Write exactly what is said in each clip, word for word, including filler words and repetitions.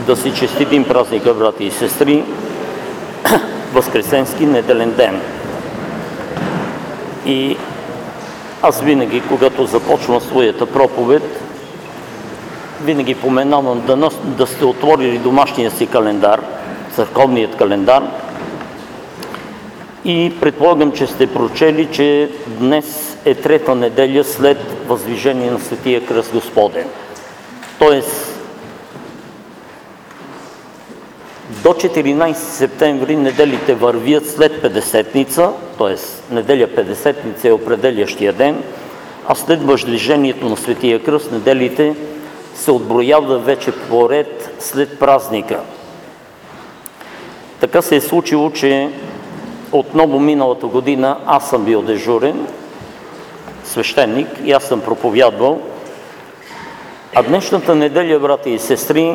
Да си честитим празника, брати и сестри, Възкресенски неделен ден. И аз винаги, когато започвам своята проповед, винаги поменавам да, да сте отворили домашния си календар, църковният календар, и предполагам, че сте прочели, че днес е трета неделя след въздвижение на Светия Кръст Господен. Тоест, до четиринайсети септември неделите вървят след Петдесетница, т.е. неделя Петдесетница е определящия ден, а след въздвижението на Светия Кръст неделите се отброяват вече поред след празника. Така се е случило, че отново миналата година аз съм бил дежурен свещеник и аз съм проповядвал, а днешната неделя, брати и сестри,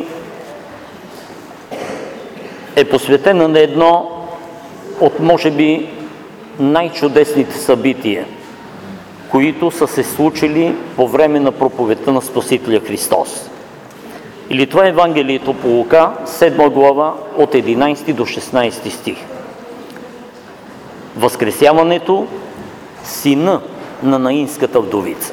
е посветена на едно от, може би, най-чудесните събития, които са се случили по време на проповедта на Спасителя Христос. Или това е Евангелието по Лука, седма глава, от единайсети до шестнайсети стих. Възкресяването сина на наинската вдовица.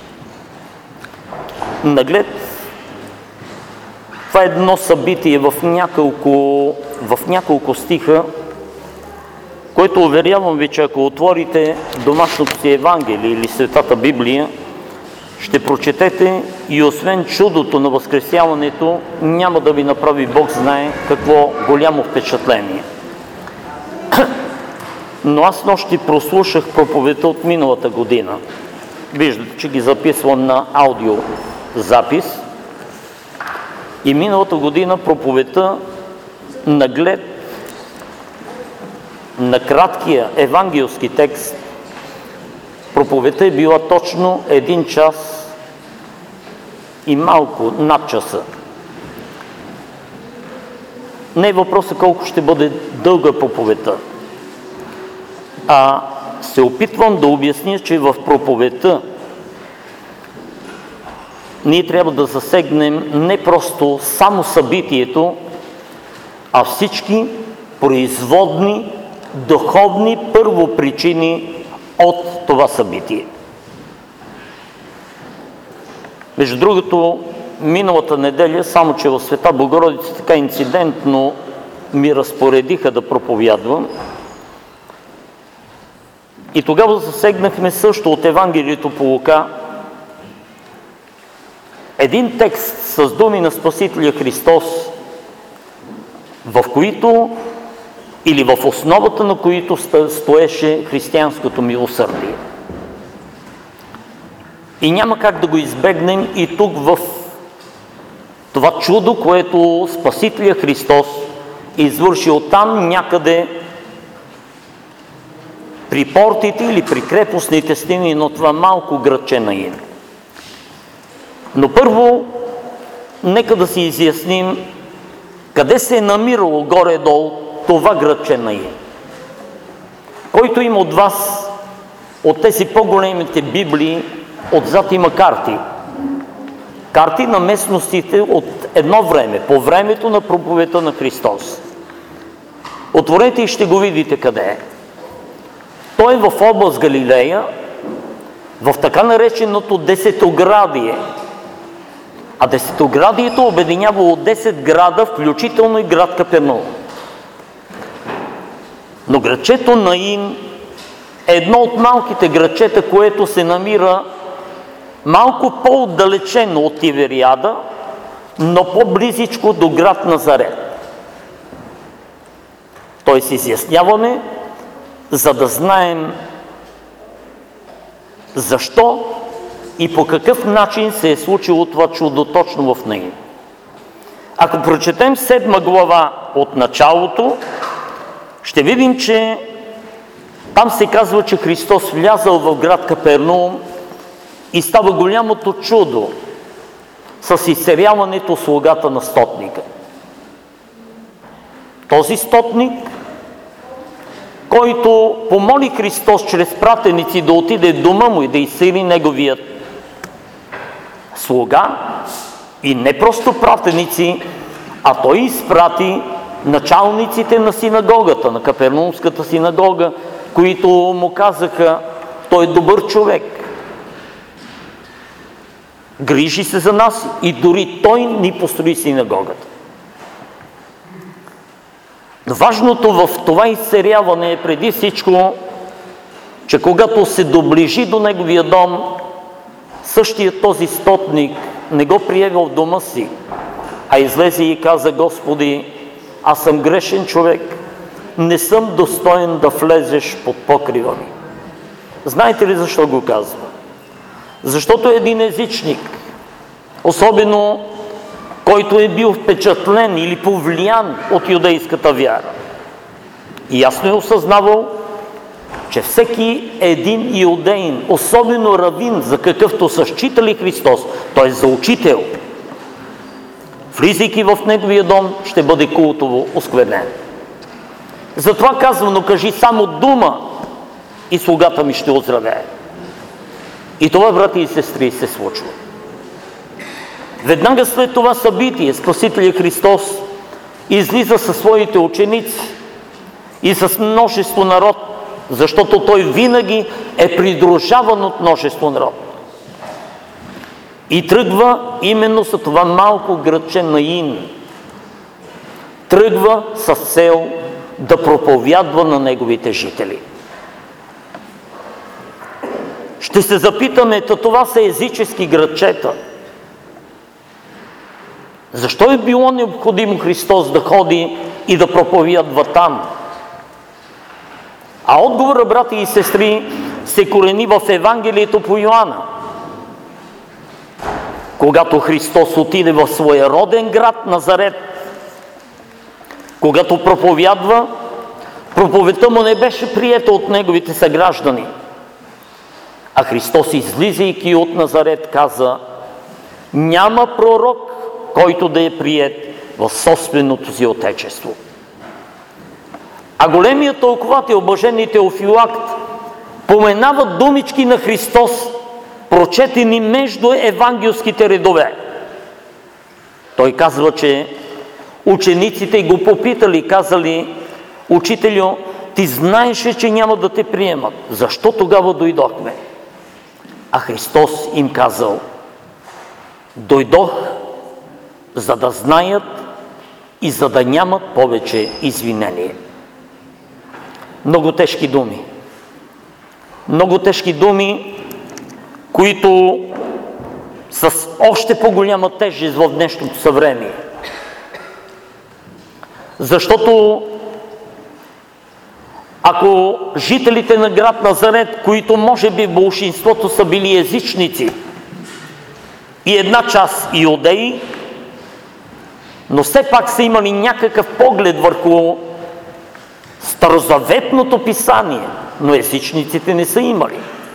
Наглед, това е едно събитие в няколко, в няколко стиха, което уверявам ви, че ако отворите домашното си Евангелие или Светата Библия, ще прочетете и освен чудото на възкресяването, няма да ви направи Бог знае какво голямо впечатление. Но аз нощи прослушах проповедта от миналата година. Виждате, че ги записвам на аудиозапис. И миналата година проповедта наглед на краткия евангелски текст, проповедта е била точно един час и малко над часа. Не е въпросът колко ще бъде дълга проповедта, а се опитвам да обясня, че в проповедта ние трябва да засегнем не просто само събитието, а всички производни, духовни първопричини от това събитие. Между другото, миналата неделя, само че в Света Богородица така инцидентно ми разпоредиха да проповядвам, и тогава засегнахме също от Евангелието по Лука един текст с думи на Спасителя Христос, в които или в основата на които стоеше християнското милосърдие. И няма как да го избегнем и тук в това чудо, което Спасителя Христос е извършил там някъде при портите или при крепостните стени на това малко градче Наин. Но първо, нека да си изясним къде се е намирало горе-долу това градче Наин. Който има от вас, от тези по-големите библии, отзад има карти. Карти на местностите от едно време, по времето на проповедта на Христос. Отворете и ще го видите къде е. Той е в област Галилея, в така нареченото Десетоградие. А Десетоградието обединява от десет града, включително и град Капернаум. Но градчето Наин е едно от малките градчета, което се намира малко по-отдалечено от Тивериада, но по-близичко до град Назарет. Тоест изясняваме, за да знаем защо и по какъв начин се е случило това чудо точно в Наин. Ако прочетем седма глава от началото, ще видим, че там се казва, че Христос влязал в град Капернаум и става голямото чудо с изцеляването слугата на стотника. Този стотник, който помоли Христос чрез пратеници да отиде в дома му и да изцели неговият слуга, и не просто пратеници, А той изпрати началниците на синагогата, на Капернаумската синагога, които му казаха: той е добър човек, грижи се за нас и дори той ни построи синагогата. Важното в това изцеряване е преди всичко, че когато се доближи до неговия дом, същия този стотник не го прие в дома си, а излезе и каза: Господи, аз съм грешен човек, не съм достоен да влезеш под покрива ми. Знаете ли защо го казва? Защото един езичник, особено който е бил впечатлен или повлиян от юдейската вяра, ясно е осъзнавал, че всеки един иудеин, особено равин, за какъвто са считали Христос, т.е. за учител, влизайки в неговия дом, ще бъде култово осквернен. Затова казвано: кажи само дума и слугата ми ще оздравее. И това, брати и сестри, се случва. Веднага след това събитие Спасителя Христос излиза със своите ученици и с множество народ, защото той винаги е придружаван от множество народ. И тръгва именно за това малко градче Наин. Тръгва с цел да проповядва на неговите жители. Ще се запитаме: това са езически градчета. Защо е било необходимо Христос да ходи и да проповядва там? А отговорът, брати и сестри, се корени в Евангелието по Йоанна. Когато Христос отиде в своя роден град Назарет, когато проповядва, проповедта му не беше приета от неговите съграждани. А Христос, излизайки от Назарет, каза: няма пророк, който да е приет в собственото си отечество. А големият тълковател, блаженни Теофилакт, поменава думички на Христос, прочетени между евангелските редове. Той казва, че учениците го попитали, казали: Учителю, ти знаеше, че няма да те приемат. Защо тогава дойдохме? А Христос им казал: дойдох, за да знаят и за да нямат повече извинение. Много тежки думи. Много тежки думи, които с още по-голяма тежест в днешното съвремие. Защото ако жителите на град Назарет, които може би в болшинството са били езичници и една част иудеи, но все пак са имали някакъв поглед върху старозаветното писание, но езичниците не са имали.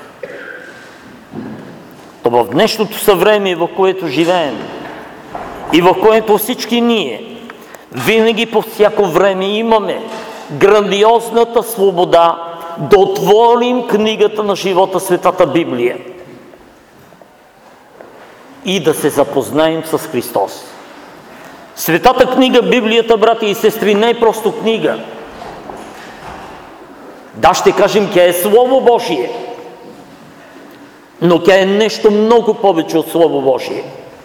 То в днешното съвремие, в което живеем и в което всички ние винаги по всяко време имаме грандиозната свобода да отворим книгата на живота, Светата Библия, и да се запознаем с Христос. Светата книга, Библията, брати и сестри, не е просто книга. Да, ще кажем, тя е Слово Божие, но тя е нещо много повече от Слово Божие.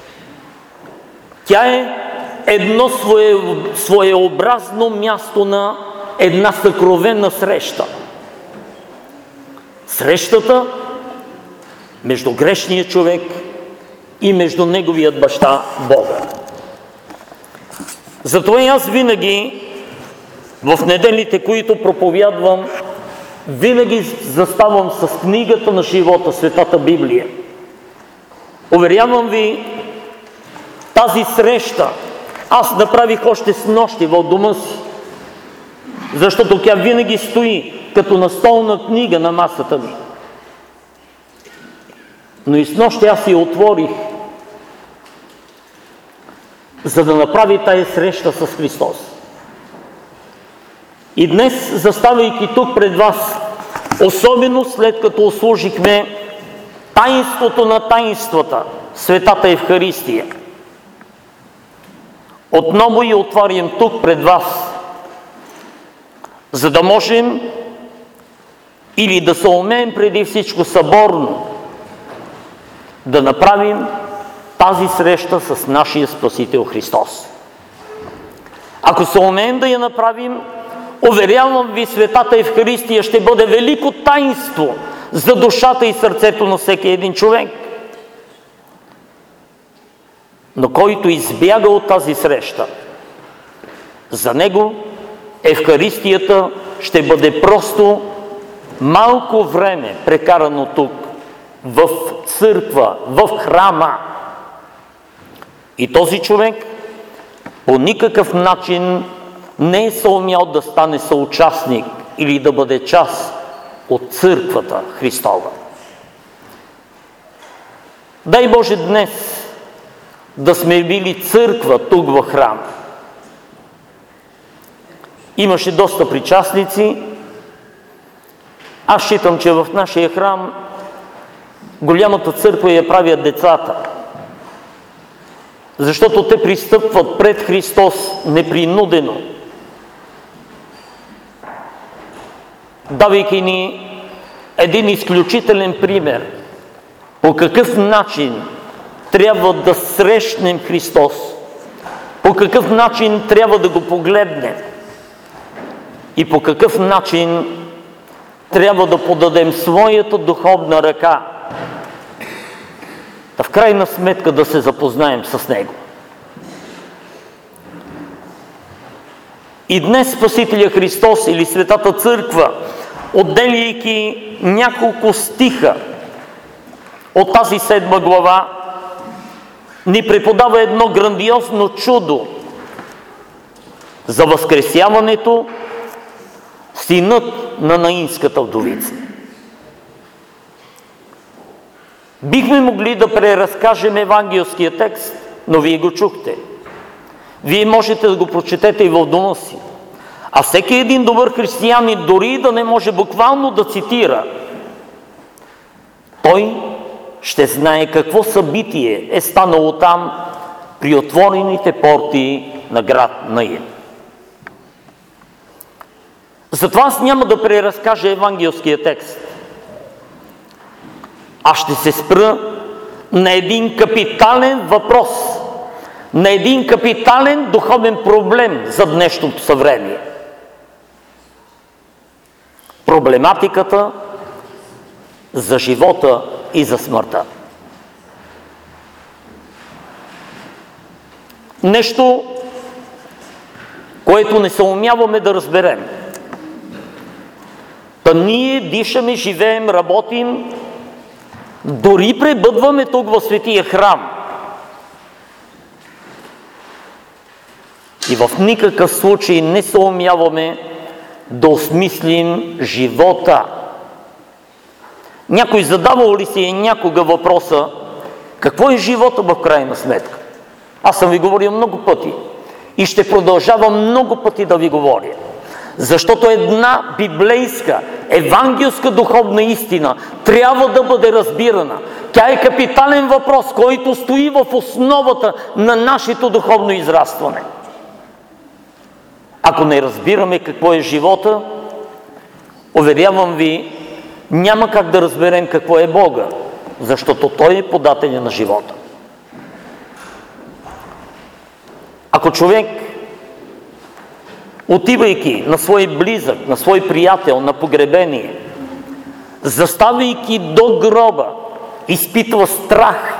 Тя е едно свое, своеобразно място на една съкровена среща. Срещата между грешния човек и между неговият баща Бога. Затова и аз винаги в неделите, които проповядвам, винаги заставам с книгата на живота, Светата Библия. Уверявам ви, тази среща аз направих още снощи в дома си, защото тя винаги стои като настолна книга на масата ми. Но и снощи аз я отворих, за да направи тая среща с Христос. И днес, заставайки тук пред вас, особено след като услужихме таинството на таинствата, Светата Евхаристия, отново я отварям тук пред вас, за да можем или да се умеем преди всичко съборно да направим тази среща с нашия Спасител Христос. Ако се умеем да я направим, уверявам ви, Светата Евхаристия ще бъде велико таинство за душата и сърцето на всеки един човек. Но който избяга от тази среща, за него Евхаристията ще бъде просто малко време прекарано тук, в църква, в храма. И този човек по никакъв начин не е съумял да стане съучастник или да бъде част от църквата Христова. Дай Боже днес да сме били църква тук в храм. Имаше доста причастници. Аз считам, че в нашия храм голямата църква я правят децата. Защото те пристъпват пред Христос непринудено, давайки ни един изключителен пример по какъв начин трябва да срещнем Христос, по какъв начин трябва да го погледнем и по какъв начин трябва да подадем своята духовна ръка, да в крайна сметка да се запознаем с Него. И днес Спасителя Христос или Светата Църква, отделяйки няколко стиха от тази седма глава, ни преподава едно грандиозно чудо за възкресяването синът на наинската вдовица. Бихме могли да преразкажем евангелския текст, но вие го чухте. Вие можете да го прочетете и в дома си. А всеки един добър християнин, дори да не може буквално да цитира, той ще знае какво събитие е станало там при отворените порти на град Наин. Затова аз няма да преразкажа евангелския текст. Аз ще се спра на един капитален въпрос, на един капитален духовен проблем за днешното съвремие. Проблематиката за живота и за смъртта. Нещо, което не се умяваме да разберем. Та ние дишаме, живеем, работим, дори пребъдваме тук в Светия храм. И в никакъв случай не се умяваме да осмислим живота. Някой задавал ли си е някога въпроса, какво е живота в крайна сметка? Аз съм ви говорил много пъти и ще продължавам много пъти да ви говоря. Защото една библейска, евангелска духовна истина трябва да бъде разбирана. Тя е капитален въпрос, който стои в основата на нашето духовно израстване. Ако не разбираме какво е живота, уверявам ви, няма как да разберем какво е Бога, защото Той е подателя на живота. Ако човек, отивайки на свой близък, на свой приятел, на погребение, заставайки до гроба, изпитва страх,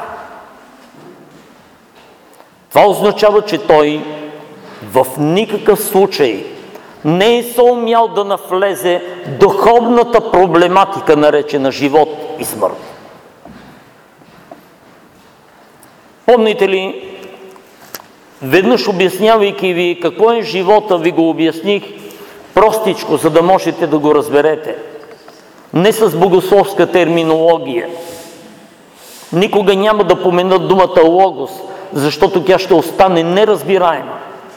това означава, че той в никакъв случай не е съумял да навлезе духовната проблематика, наречена живот и смърт. Помните ли, веднъж обяснявайки ви какво е живота, ви го обясних простичко, за да можете да го разберете. Не с богословска терминология. Никога няма да помена думата логос, защото тя ще остане неразбираема.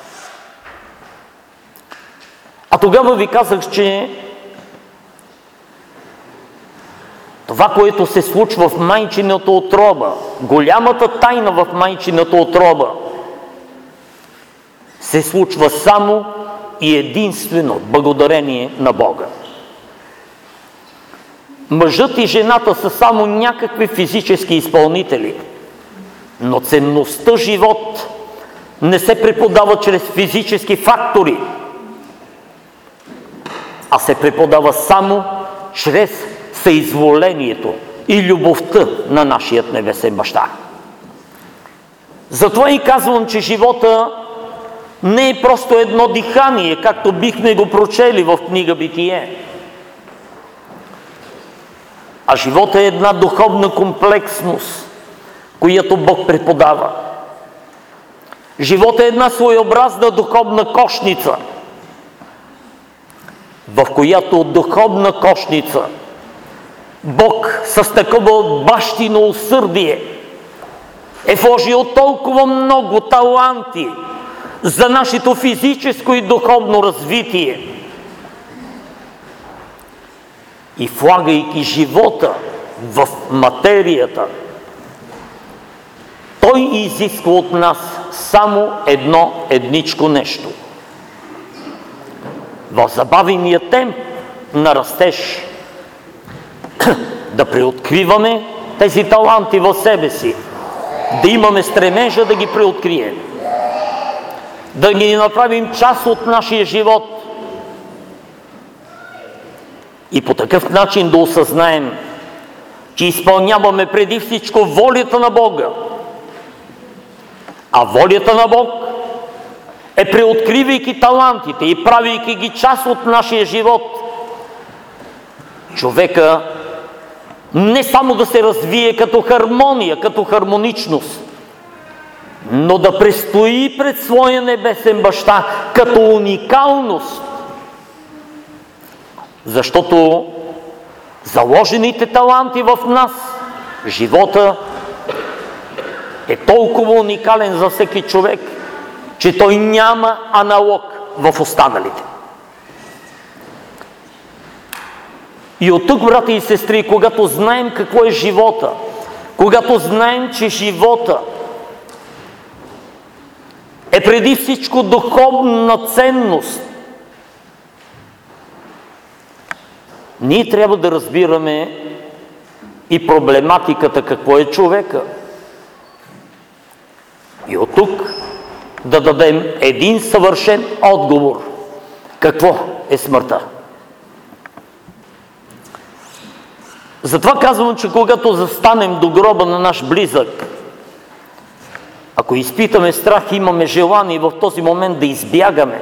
А тогава ви казах, че това, което се случва в майчината утроба, голямата тайна в майчината утроба, се случва само и единствено благодарение на Бога. Мъжът и жената са само някакви физически изпълнители, но ценността живот не се преподава чрез физически фактори, а се преподава само чрез съизволението и любовта на нашият небесен баща. Затова и казвам, че живота не е просто едно дихание, както бихме го прочели в книга Битие. А живота е една духовна комплексност, която Бог преподава. Живота е една своеобразна духовна кошница, в която духовна кошница Бог с такова бащино усърдие е вложил толкова много таланти за нашето физическо и духовно развитие. И влагайки живота в материята, Той изисква от нас само едно едничко нещо. В забавения темп на растеж да преоткриваме тези таланти в себе си, да имаме стремежа да ги преоткрием, да ги направим част от нашия живот и по такъв начин да осъзнаем, че изпълняваме преди всичко волята на Бога. А волята на Бог е, преоткривайки талантите и правейки ги част от нашия живот, човека не само да се развие като хармония, като хармоничност, но да престои пред своя небесен баща като уникалност. Защото заложените таланти в нас, живота е толкова уникален за всеки човек, че той няма аналог в останалите. И от тук, брати и сестри, когато знаем какво е живота, когато знаем, че живота е преди всичко духовна ценност, ние трябва да разбираме и проблематиката какво е човека. И от тук да дадем един съвършен отговор. Какво е смъртта? Затова казвам, че когато застанем до гроба на наш близък, ако изпитаме страх, имаме желание в този момент да избягаме,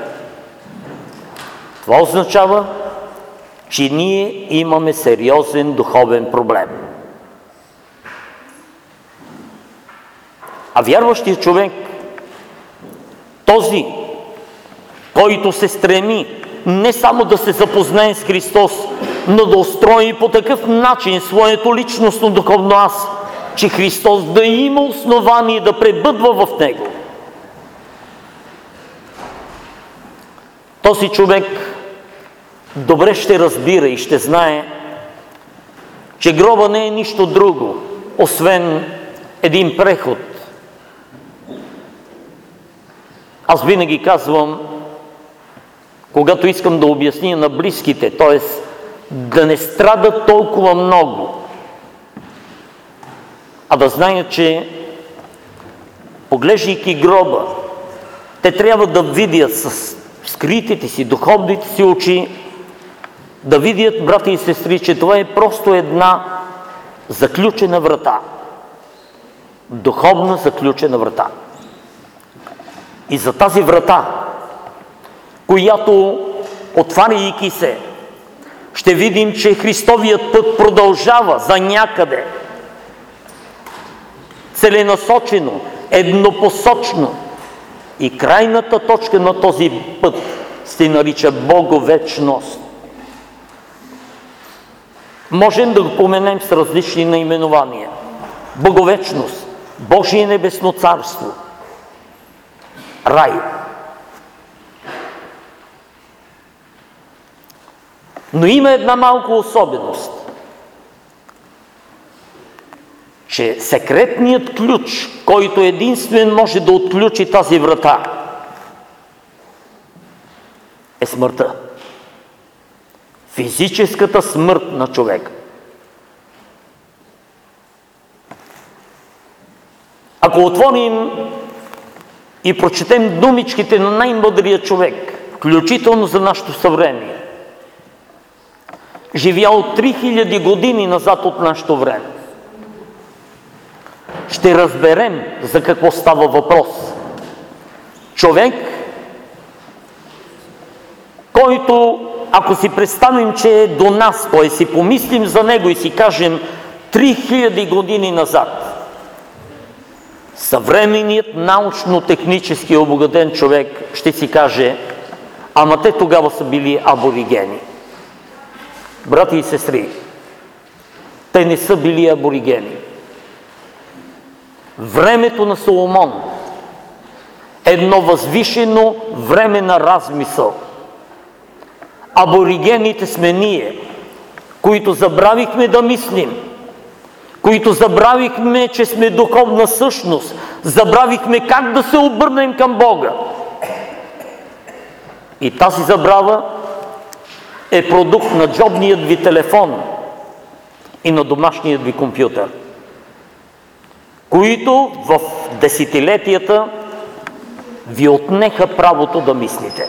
това означава, че ние имаме сериозен духовен проблем. А вярващият човек, този, който се стреми не само да се запознае с Христос, но да устрои по такъв начин своето личностно духовно аз, че Христос да има основание да пребъдва в него. Този човек добре ще разбира и ще знае, че гроба не е нищо друго, освен един преход. Аз винаги казвам, когато искам да обясня на близките, т.е. да не страдат толкова много, а да знаят, че поглеждайки гроба, те трябва да видят с скритите си, духовните си очи, да видят, брати и сестри, че това е просто една заключена врата. Духовна заключена врата. И за тази врата, която, отваряйки се, ще видим, че Христовият път продължава за някъде. Целенасочено, еднопосочно. И крайната точка на този път се нарича Боговечност. Можем да го поменем с различни наименования. Боговечност, Божие небесно царство, рай. Но има една малка особеност, че секретният ключ, който единствен може да отключи тази врата, е смъртта. Физическата смърт на човека. Ако отворим и прочетем думичките на най-мъдрия човек, включително за нашето съвремие, живял три хиляди години назад от нашето време, ще разберем за какво става въпрос. Човек, който, ако си представим, че е до нас, т.е. си помислим за него и си кажем три хиляди години назад, съвременният научно-технически обогатен човек ще си каже: ама те тогава са били аборигени. Брати и сестри, те не са били аборигени. Времето на Соломон е едно възвишено време на размисъл. Аборигените сме ние, които забравихме да мислим, които забравихме, че сме духовна същност, забравихме как да се обърнем към Бога. И тази забрава е продукт на джобният ви телефон и на домашният ви компютър, които в десетилетията ви отнеха правото да мислите.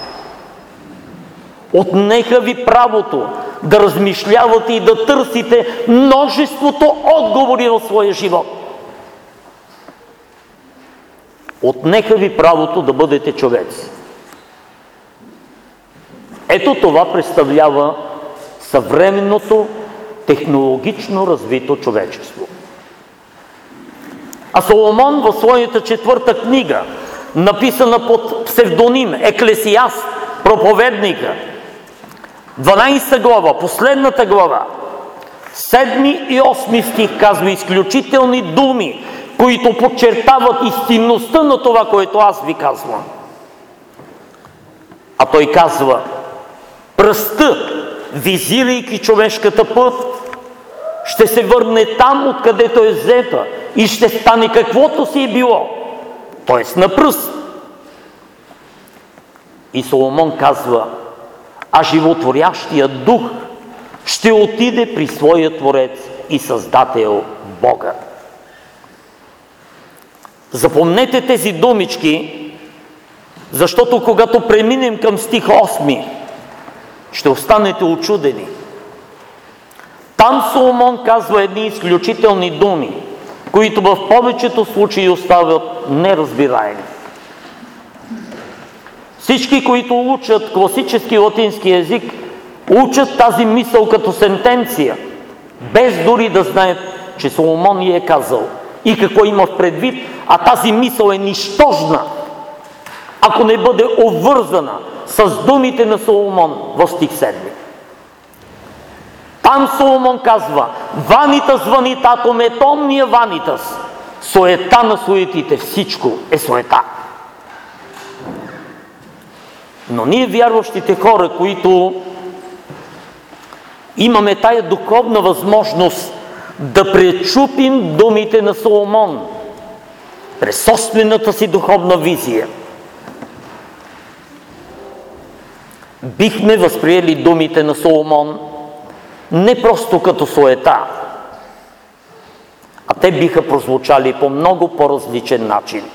Отнеха ви правото да размишлявате и да търсите множеството отговори в своя живот. Отнеха ви правото да бъдете човеци. Ето това представлява съвременното технологично развито човечество. А Соломон в своята четвърта книга, написана под псевдоним Еклесиаст, проповедника, дванадесета глава, последната глава, седми и осми стих казва изключителни думи, които подчертават истинността на това, което аз ви казвам. А той казва: пръстът, визирайки човешката път, ще се върне там, откъдето е взета, и ще стане каквото си е било, т.е. на пръст. И Соломон казва: а животворящия дух ще отиде при своя Творец и Създател Бога. Запомнете тези думички, защото когато преминем към стих осми, ще останете учудени. Там Соломон казва едни изключителни думи, които в повечето случаи оставят неразбираеми. Всички, които учат класически латински език, учат тази мисъл като сентенция, без дори да знаят, че Соломон ни е казал и какво има в предвид, а тази мисъл е нищожна, ако не бъде обвързана с думите на Соломон в стих седми. Там Соломон казва: ванитас ванитатум ет омния ванитас. Суета на суетите, всичко е суета. Но ние, вярващите хора, които имаме тая духовна възможност да пречупим думите на Соломон през собствената си духовна визия, бихме възприели думите на Соломон не просто като суета, а те биха прозвучали по много по-различен начин.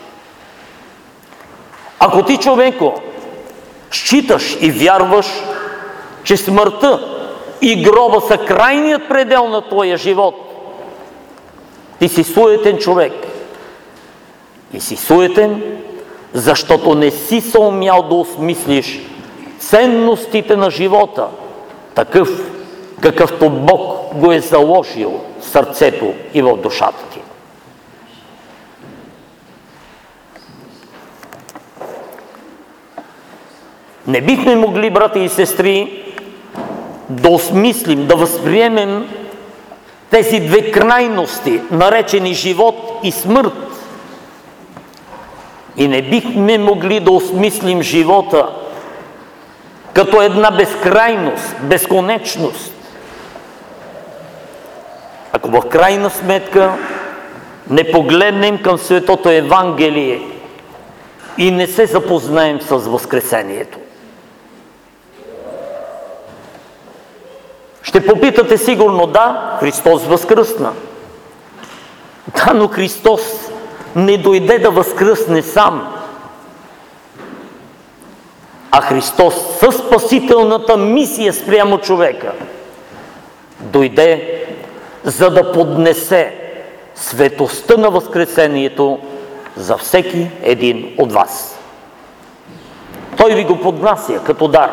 Ако ти, човеко, считаш и вярваш, че смъртта и гроба са крайният предел на твоя живот, ти си суетен човек. И си суетен, защото не си съумял да осмислиш ценностите на живота, такъв, какъвто Бог го е заложил в сърцето и в душата ти. Не бихме могли, брати и сестри, да осмислим, да възприемем тези две крайности, наречени живот и смърт. И не бихме могли да осмислим живота като една безкрайност, безконечност, ако в крайна сметка не погледнем към Светото Евангелие и не се запознаем с Възкресението. Ще попитате сигурно, да, Христос възкръсна. Да, но Христос не дойде да възкръсне сам. А Христос със спасителната мисия спрямо човека дойде, за да поднесе светостта на възкресението за всеки един от вас. Той ви го поднася като дар.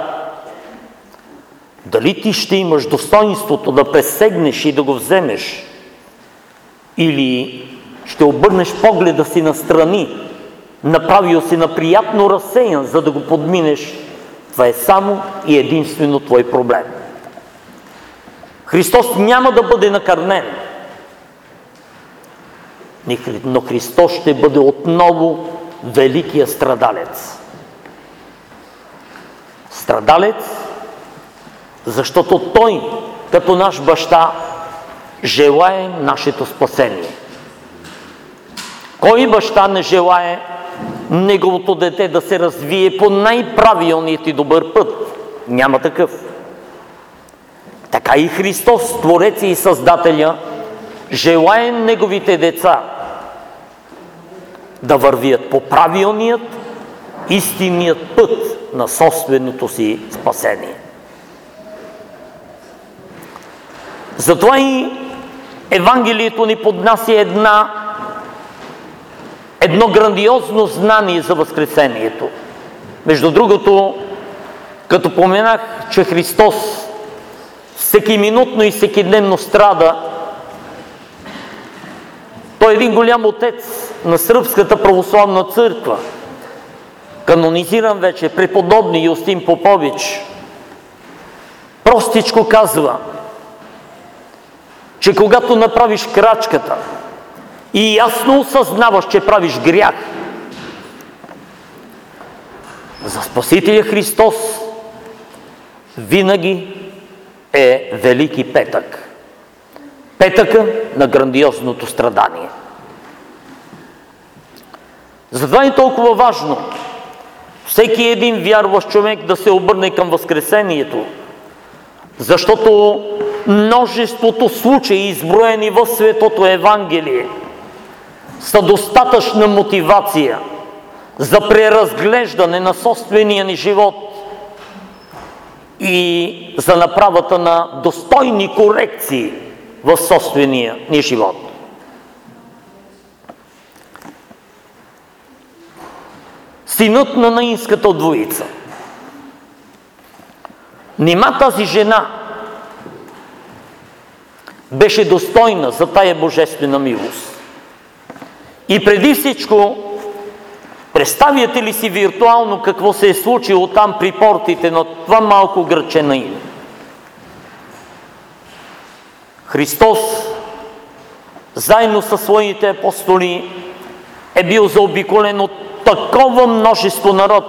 Дали ти ще имаш достоинството да пресегнеш и да го вземеш, или ще обърнеш погледа си настрани, направил си на приятно разсеян, за да го подминеш, това е само и единствено твой проблем. Христос няма да бъде накърнен, но Христос ще бъде отново великия страдалец. Страдалец, защото Той, като наш баща, желае нашето спасение. Кой баща не желае неговото дете да се развие по най-правилният и добър път? Няма такъв. Така и Христос, Твореца и Създателя, желае неговите деца да вървят по правилният, истинният път на собственото си спасение. Затова и Евангелието ни поднася една, едно грандиозно знание за възкресението. Между другото, като поменах, че Христос всекиминутно и всекидневно страда, той е един голям отец на Сръбската православна църква, канонизиран вече преподобни Юстин Попович, простичко казва, че когато направиш крачката и ясно осъзнаваш, че правиш грях, за Спасителя Христос винаги е Велики петък. Петъка на грандиозното страдание. Затова е толкова важно всеки един вярващ човек да се обърне към възкресението, защото множеството случаи, изброени в Светото Евангелие, са достатъчна мотивация за преразглеждане на собствения ни живот и за направата на достойни корекции в собствения ни живот. Синът на Наинската двоица. Нима тази жена беше достойна за тая божествена милост? И преди всичко, представяте ли си виртуално какво се е случило там при портите на това малко градче Наин? Христос, заедно със своите апостоли, е бил заобиколен от такова множество народ.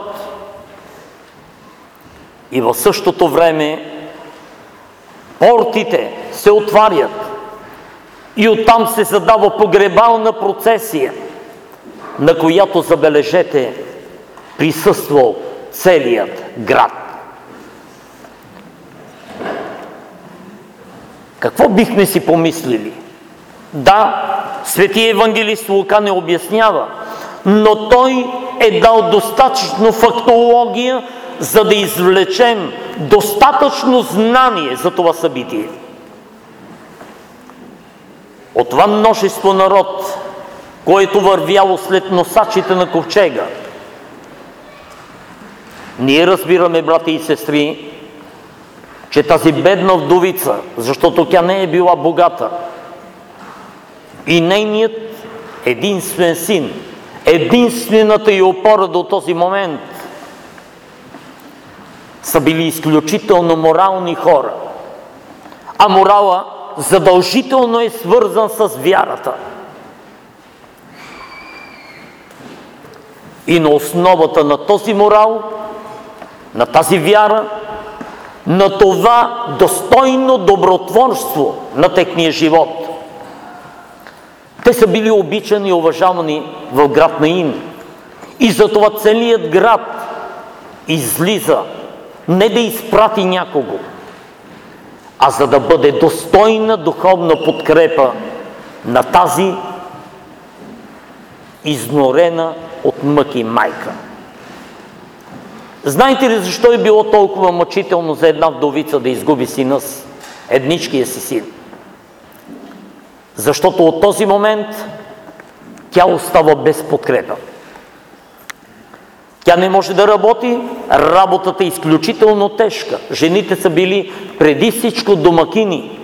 И в същото време портите се отварят и оттам се задава погребална процесия, на която, забележете, присъствал целият град. Какво бихме си помислили? Да, светия евангелист Лука не обяснява, но той е дал достатъчно фактология, за да извлечем достатъчно знание за това събитие. От това множество народ, което вървяло след носачите на ковчега, ние разбираме, брати и сестри, че тази бедна вдовица, защото тя не е била богата, и нейният единствен син, единствената й опора до този момент, са били изключително морални хора. А морала задължително е свързан с вярата. И на основата на този морал, на тази вяра, на това достойно добротворство на техния живот, те са били обичани и уважавани в град Наин. И затова целият град излиза не да изпрати някого, а за да бъде достойна духовна подкрепа на тази изнорена от мъки майка. Знаете ли защо е било толкова мъчително за една вдовица да изгуби сина си, едничкия си син? Защото от този момент тя остава без подкрепа. Тя не може да работи, работата е изключително тежка. Жените са били преди всичко домакини.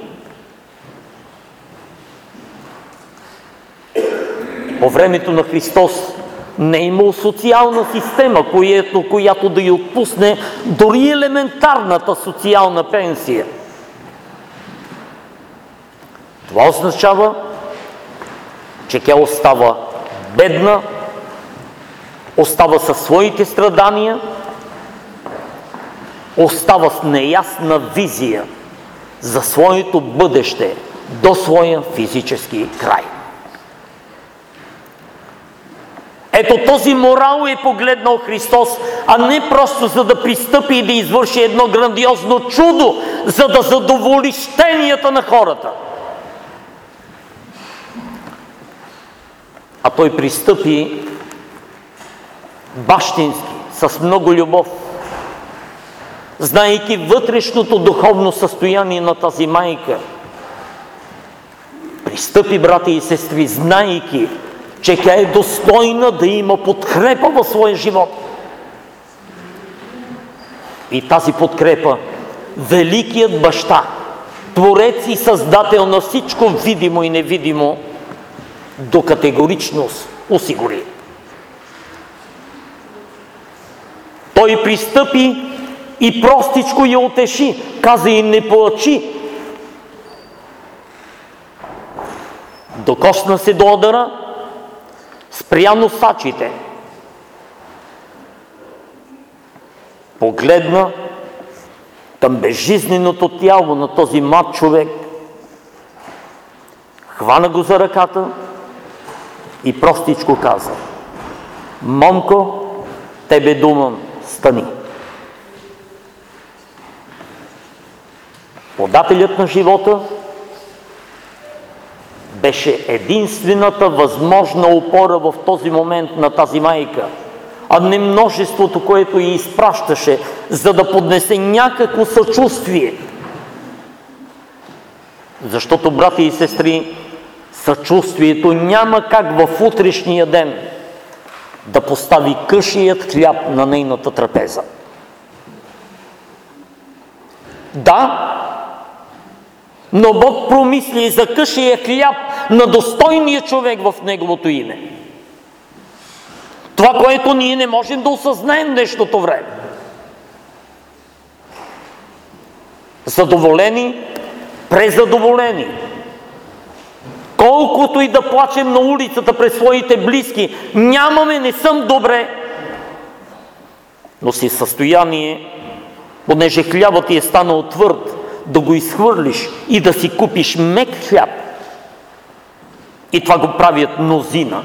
По времето на Христос не е имал социална система, която, която да й отпусне дори елементарната социална пенсия. Това означава, че тя остава бедна, остава със своите страдания, остава с неясна визия за своето бъдеще до своя физически край. Ето този морал е погледнал Христос, а не просто за да пристъпи и да извърши едно грандиозно чудо, за да задоволи щенията на хората. А той пристъпи бащински, с много любов, знаейки вътрешното духовно състояние на тази майка. Пристъпи, брати и сестри, знаейки, че тя е достойна да има подкрепа в своя живот. И тази подкрепа великият баща, творец и създател на всичко видимо и невидимо, до категоричност осигури. Той пристъпи и простичко я утеши. Каза и: не плачи. Докосна се до одъра, спря носачите. Погледна към безжизненото тяло на този млад човек. Хвана го за ръката и простичко каза: момко, тебе думам, стани. Подателят на живота беше единствената възможна опора в този момент на тази майка, а не множеството, което й изпращаше, за да поднесе някакво съчувствие. Защото, брати и сестри, съчувствието няма как в утрешния ден да постави къшият хляб на нейната трапеза. Да, но Бог промисли за къшия хляб на достойния човек в Неговото име. Това, което ние не можем да осъзнаем в днешното време. Задоволени, презадоволени. Колкото и да плачем на улицата пред своите близки, нямаме, не съм добре, но си в състояние, понеже хлябът ти е станал твърд, да го изхвърлиш и да си купиш мек хляб. И това го правят мнозина.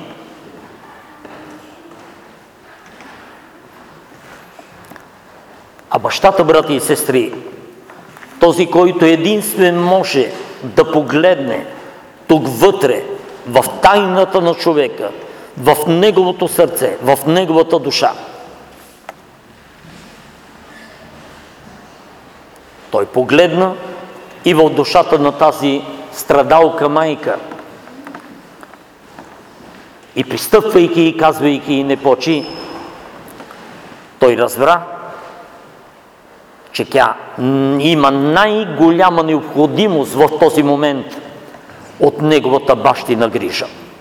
А бащата, брати и сестри, този, който единствен може да погледне тук вътре, в тайната на човека, в неговото сърце, в неговата душа. Той погледна и в душата на тази страдалка майка. И пристъпвайки и казвайки и не плачи, той разбра, че тя има най-голяма необходимост в този момент от неговата бащина грижа.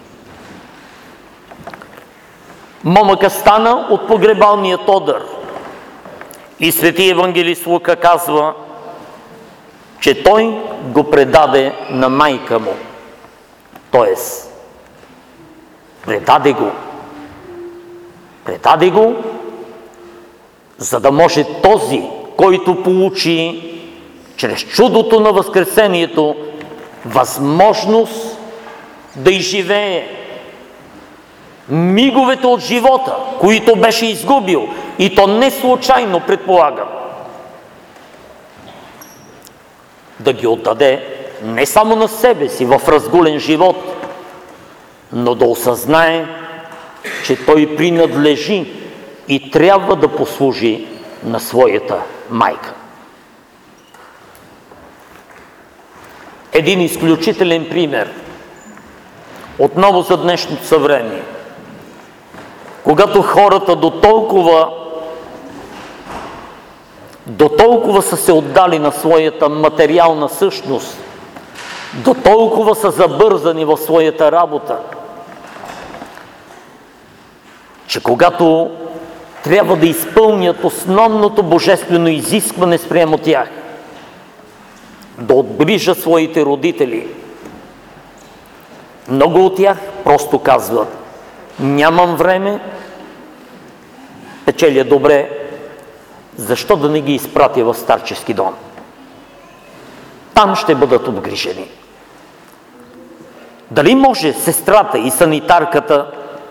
Момъка стана от погребалният одър и свети евангелист Лука казва, че той го предаде на майка му. Тоест, предаде го. Предаде го, за да може този, който получи чрез чудото на възкресението възможност да изживее миговете от живота, които беше изгубил, и то не случайно, предполагам. да ги отдаде не само на себе си в разгулен живот, но да осъзнае, че той принадлежи и трябва да послужи на своята майка. Един изключителен пример, отново за днешното съвремие. Когато хората до толкова, до толкова са се отдали на своята материална същност, до толкова са забързани в своята работа, че когато трябва да изпълнят основното божествено изискване спрямо тях, да отгрижат своите родители, много от тях просто казват: нямам време, печеля добре, защо да не ги изпратя в старчески дом? Там ще бъдат обгрижени. Дали може сестрата и санитарката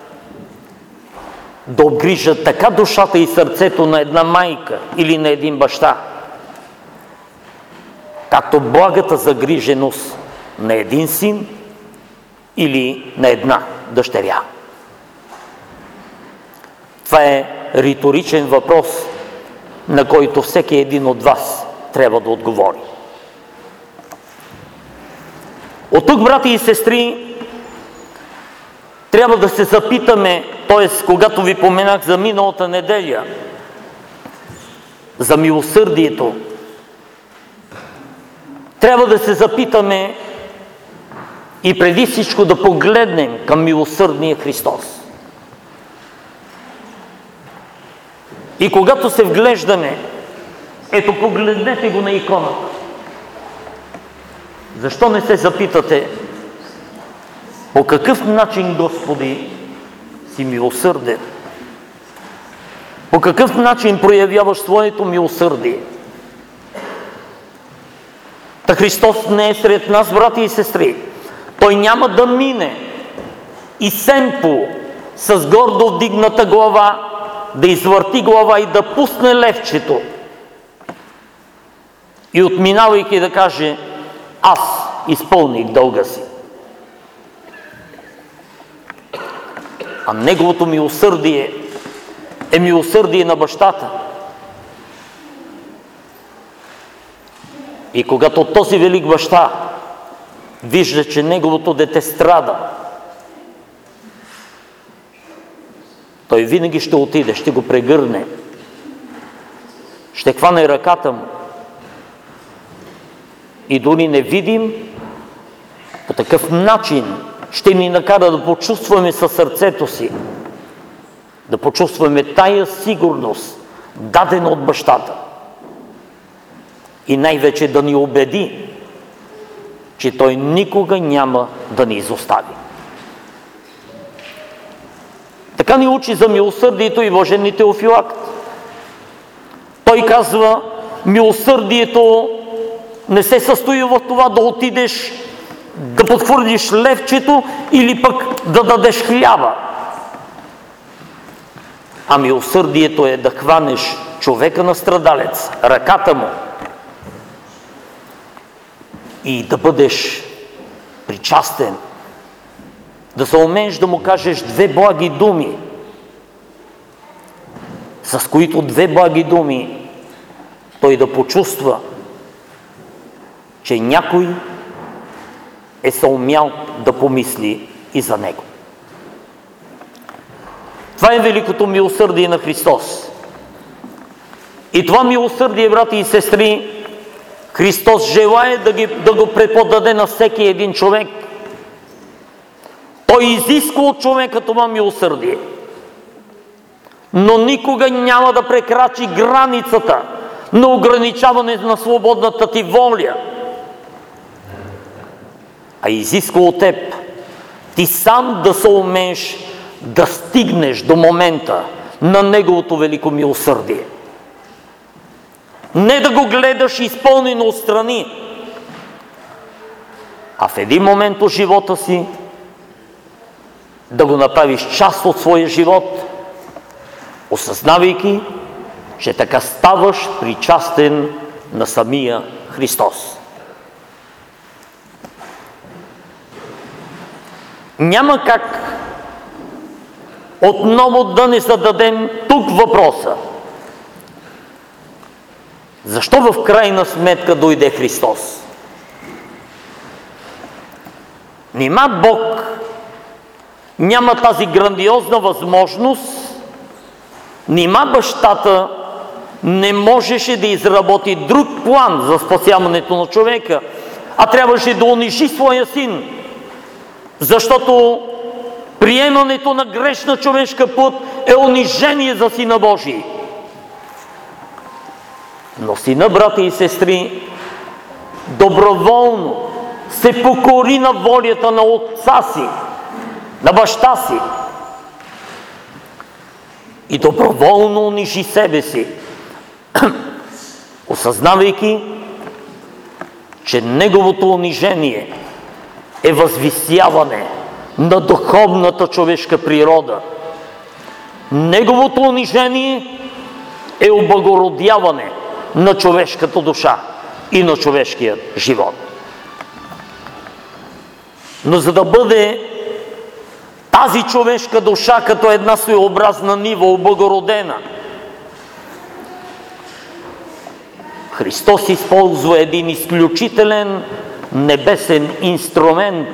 да обгрижат така душата и сърцето на една майка или на един баща, както благата загриженост на един син или на една дъщеря? Това е риторичен въпрос, на който всеки един от вас трябва да отговори. От тук, брати и сестри, трябва да се запитаме, т.е. когато ви поменах за миналата неделя, за милосърдието, трябва да се запитаме и преди всичко да погледнем към милосърдния Христос. И когато се вглеждаме, ето погледнете го на иконата. Защо не се запитате: по какъв начин, Господи, си милосърден? По какъв начин проявяваш своето милосърдие? Та Христос не е сред нас, брати и сестри. Той няма да мине и семпо с гордо вдигната глава, да извърти глава и да пусне левчето и отминавайки да каже: аз изпълних дълга си. А неговото милосърдие е милосърдие на бащата. И когато този велик баща вижда, че неговото дете страда, той винаги ще отиде, ще го прегърне, ще хване ръката му и дори не видим, по такъв начин ще ни накара да почувстваме със сърцето си, да почувстваме тая сигурност, дадена от бащата. И най-вече да ни убеди, че той никога няма да ни изостави. Така ни учи за милосърдието и блаженни Теофилакт. Той казва: милосърдието не се състои в това да отидеш да подхвърлиш левчето или пък да дадеш хляба. А милосърдието е да хванеш човека на страдалец, ръката му и да бъдеш причастен, да се умееш да му кажеш две благи думи, с които две благи думи той да почувства, че някой е съумял да помисли и за него. Това е великото милосърдие на Христос. И това милосърдие, брати и сестри, Христос желае да, ги, да го преподаде на всеки един човек. Той изисква от човека това милосърдие, но никога няма да прекрачи границата на ограничаване на свободната ти воля, а изисква от теб ти сам да се умееш да стигнеш до момента на неговото велико милосърдие. Не да го гледаш изпълнено отстрани, а в един момент от живота си да го направиш част от своя живот, осъзнавайки, че така ставаш причастен на самия Христос. Няма как отново да не зададем тук въпроса: защо в крайна сметка дойде Христос? Нима Бог няма тази грандиозна възможност? Нима бащата не можеше да изработи друг план за спасяването на човека, а трябваше да унижи своя син? Защото приемането на грешна човешка плът е унижение за Сина Божий. Но Сина, брати и сестри, доброволно се покори на волята на отца си, на баща си, и доброволно унижи себе си, осъзнавайки, че неговото унижение е възвисяване на духовната човешка природа. Неговото унижение е облагородяване на човешката душа и на човешкия живот. Но за да бъде тази човешка душа като една своеобразна нива, облагородена, Христос използва един изключителен небесен инструмент,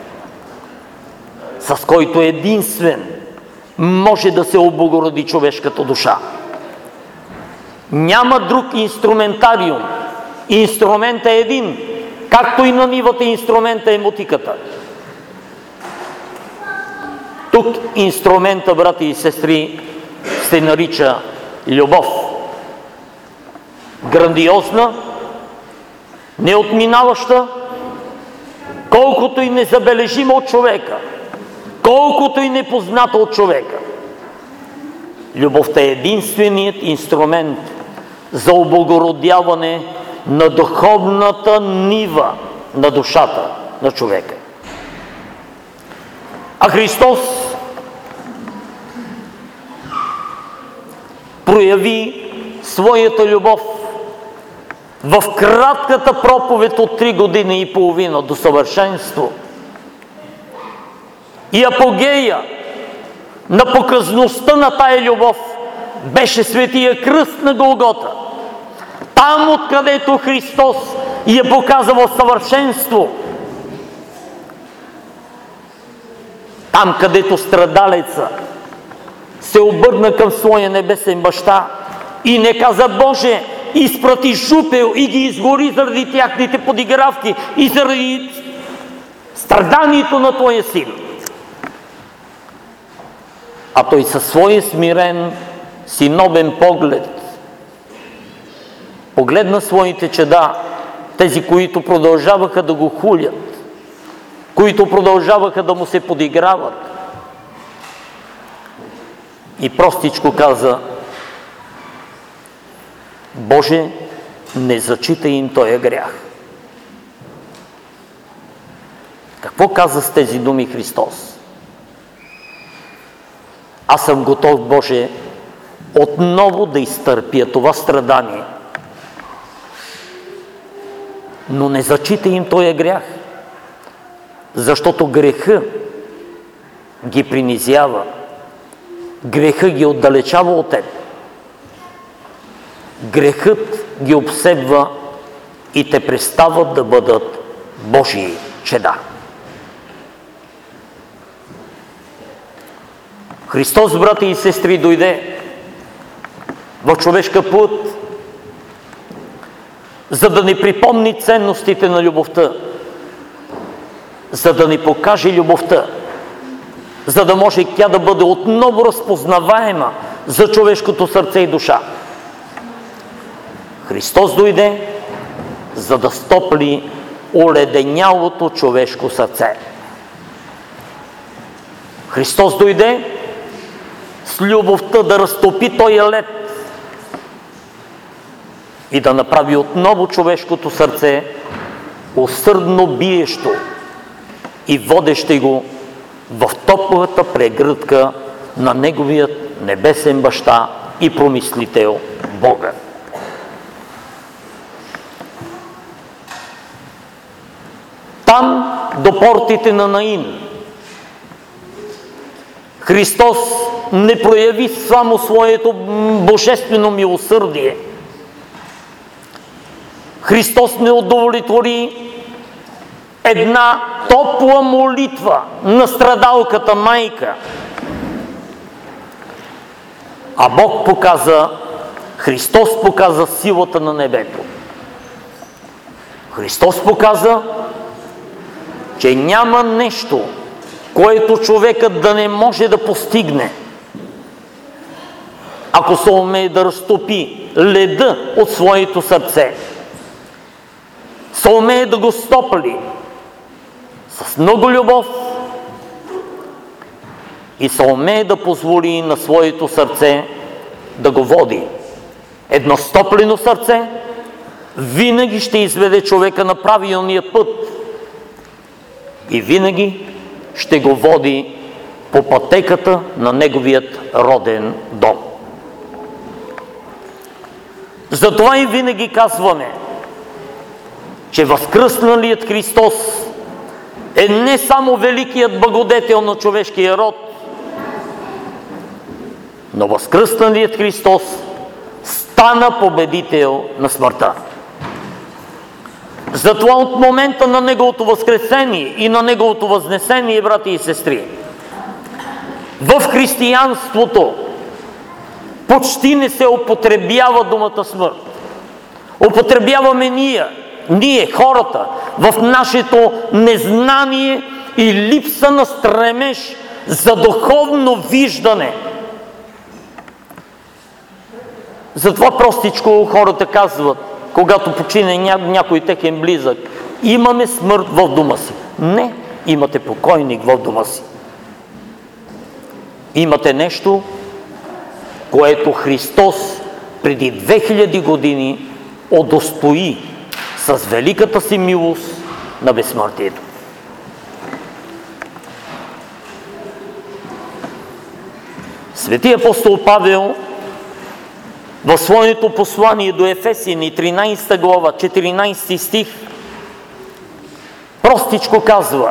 с който единствен може да се облагороди човешката душа. Няма друг инструментариум. Инструментът е един, както и на нивата инструмента е мотиката. Тук инструмента, брати и сестри, се нарича любов. Грандиозна, неотминаваща, колкото и незабележима от човека, колкото и непозната от човека. Любовта е единственият инструмент за облагородяване на духовната нива на душата на човека. А Христос прояви своята любов в кратката проповед от три години и половина до съвършенство. И апогея на показността на тая любов беше светия кръст на Голгота. Там, откъдето Христос я показа в съвършенство. Там, където страдалеца се обърна към своя небесен баща и не каза: Боже, изпрати жупел и ги изгори заради тяхните подигравки и заради страданието на Твоя син. А той със своя смирен синовен поглед погледна своите чеда, тези, които продължаваха да го хулят, които продължаваха да му се подиграват, и простичко каза: Боже, не зачитай им този грях. Какво каза с тези думи Христос? Аз съм готов, Боже, отново да изтърпя това страдание, но не зачитай им този грях, защото греха ги принизява, греха ги отдалечава от Теб. Грехът ги обсебва и те престават да бъдат Божии чеда. Христос, брати и сестри, дойде в човешка плът, за да ни припомни ценностите на любовта, за да ни покаже любовта, за да може тя да бъде отново разпознаваема за човешкото сърце и душа. Христос дойде, за да стопли оледенялото човешко сърце. Христос дойде с любовта да разтопи този лед и да направи отново човешкото сърце усърдно биещо и водеще го в топлата прегръдка на Неговият небесен баща и промислител Бога. Там, до портите на Наин, Христос не прояви само своето божествено милосърдие. Христос не удовлетвори една топла молитва на страдалката майка. А Бог показа, Христос показа силата на небето. Христос показа, че няма нещо, което човекът да не може да постигне, ако се умее да разтопи леда от своето сърце, се умее да го стопли с много любов и се умее да позволи на своето сърце да го води. Едно стоплено сърце винаги ще изведе човека на правилния път и винаги ще го води по пътеката на неговият роден дом. Затова и винаги казваме, че възкръсналият Христос е не само великият благодетел на човешкия род, но възкръсналият Христос стана победител на смъртта. Затова от момента на Неговото възкресение и на Неговото възнесение, брати и сестри, в християнството почти не се употребява думата смърт. Употребяваме ние, ние, хората, в нашето незнание и липса на стремеж за духовно виждане. Затова простичко хората казват, когато почине ня... някой техен близък, имаме смърт в дома си. Не, имате покойник в дома си. Имате нещо, което Христос преди две хиляди години удостои с великата си милост на безсмъртието. Свети апостол Павел в своето послание до Ефесяни, тринадесета глава, четиринадесети стих, простичко казва,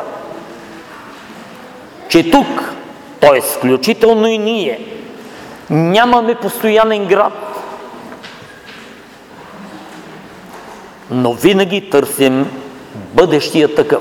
че тук, т.е. включително и ние, нямаме постоянен град, но винаги търсим бъдещия такъв.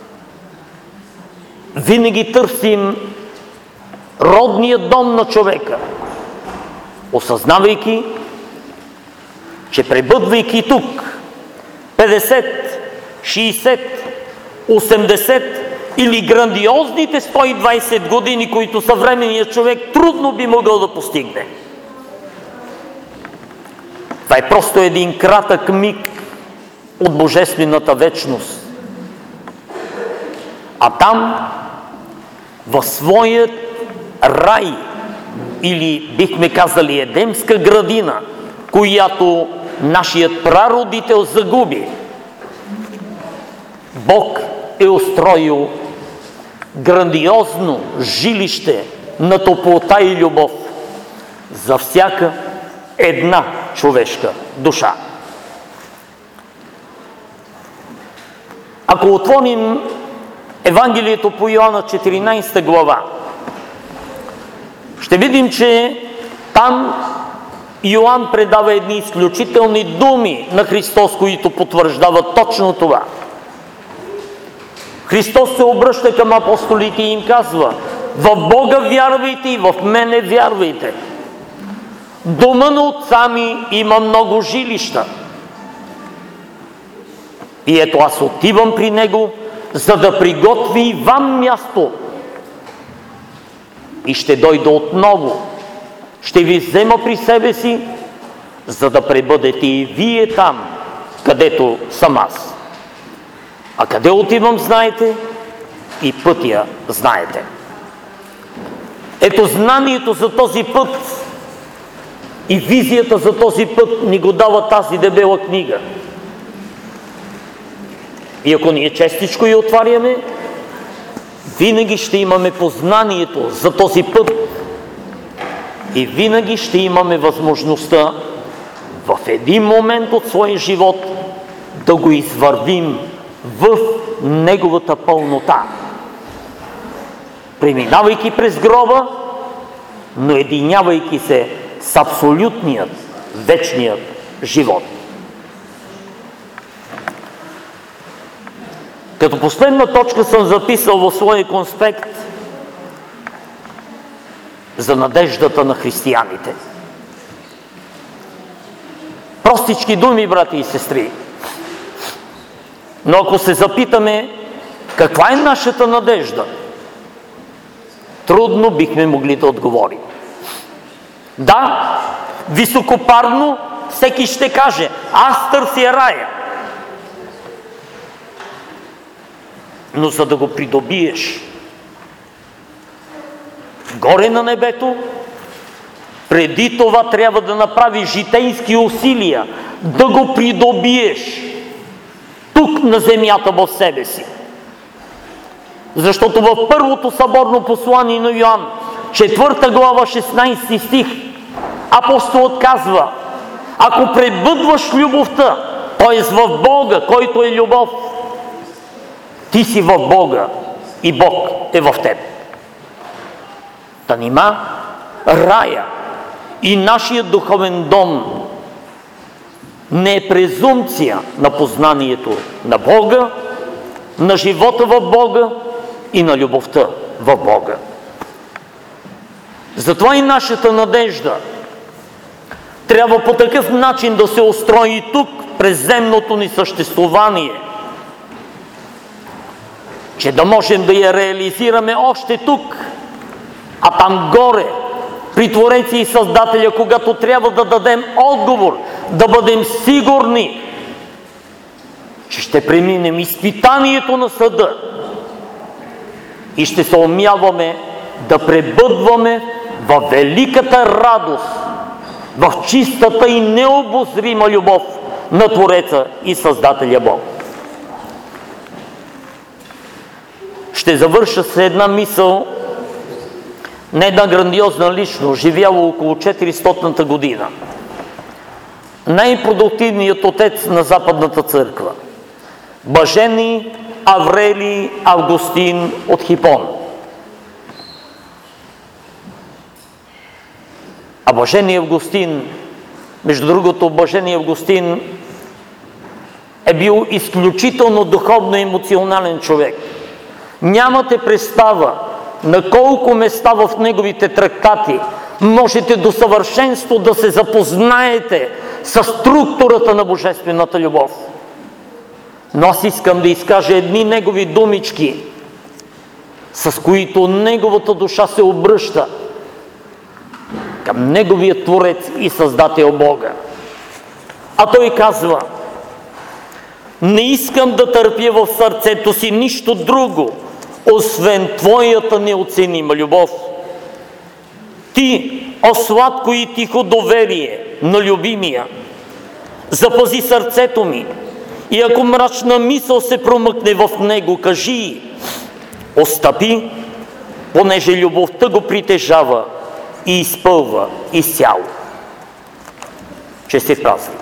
Винаги търсим родния дом на човека, осъзнавайки, че пребъдвайки тук петдесет, шейсет, осемдесет или грандиозните сто и двадесет години, които съвременният човек трудно би могъл да постигне. Това е просто един кратък миг от божествената вечност. А там, в своят рай, или бихме казали едемска градина, която нашият прародител загуби, Бог е устроил грандиозно жилище на топлота и любов за всяка една човешка душа. Ако отворим Евангелието по Йоанна, четиринадесета глава, ще видим, че там Йоан предава едни изключителни думи на Христос, които потвърждават точно това. Христос се обръща към апостолите и им казва: в Бога вярвайте и в мене вярвайте. Дома на отца ми има много жилища. И ето аз отивам при него, за да приготви вам място. И ще дойда отново. Ще ви взема при себе си, за да пребъдете и вие там, където съм аз. А къде отивам, знаете, и пътя знаете. Ето знанието за този път и визията за този път ни го дава тази дебела книга. И ако ние честичко я отваряме, винаги ще имаме познанието за този път и винаги ще имаме възможността в един момент от своя живот да го извървим в неговата пълнота. Преминавайки през гроба, но единявайки се с абсолютният, вечният живот. Като последна точка съм записал в своя конспект за надеждата на християните. Простички думи, брати и сестри. Но ако се запитаме каква е нашата надежда, трудно бихме могли да отговорим. Да, високопарно всеки ще каже: аз търся рая. Но за да го придобиеш горе на небето, преди това трябва да направиш житейски усилия да го придобиеш тук на земята в себе си. Защото в първото съборно послание на Йоан, четвърта глава, шестнайсети стих, апостолът казва: ако пребъдваш любовта, т.е. в Бога, който е любов, ти си в Бога и Бог е в теб. Та нима рая и нашия духовен дом не е презумпция на познанието на Бога, на живота в Бога и на любовта в Бога. Затова и нашата надежда трябва по такъв начин да се устрои тук, през земното ни съществувание, че да можем да я реализираме още тук, а там горе, при Твореца и Създателя, когато трябва да дадем отговор, да бъдем сигурни, че ще преминем изпитанието на съда и ще се умяваме да пребъдваме в великата радост, в чистата и необозрима любов на Твореца и Създателя Бог. Ще завърша с една мисъл на една грандиозна личност, живяла около четиристотната година. Най-продуктивният отец на Западната църква. Блажени Аврелий Августин от Хипон. А блажени Августин, между другото, блажени Августин е бил изключително духовно и емоционален човек. Нямате представа на колко места в неговите трактати можете до съвършенство да се запознаете с структурата на божествената любов. Но аз искам да изкажа едни негови думички, с които неговата душа се обръща към неговия Творец и Създател Бога. А той казва: не искам да търпя в сърцето си нищо друго, освен Твоята неоценима любов. Ти, о сладко и тихо доверие на любимия, запази сърцето ми, и ако мрачна мисъл се промъкне в него, кажи: отстъпи, понеже любовта го притежава и изпълва изцяло. Честит празник!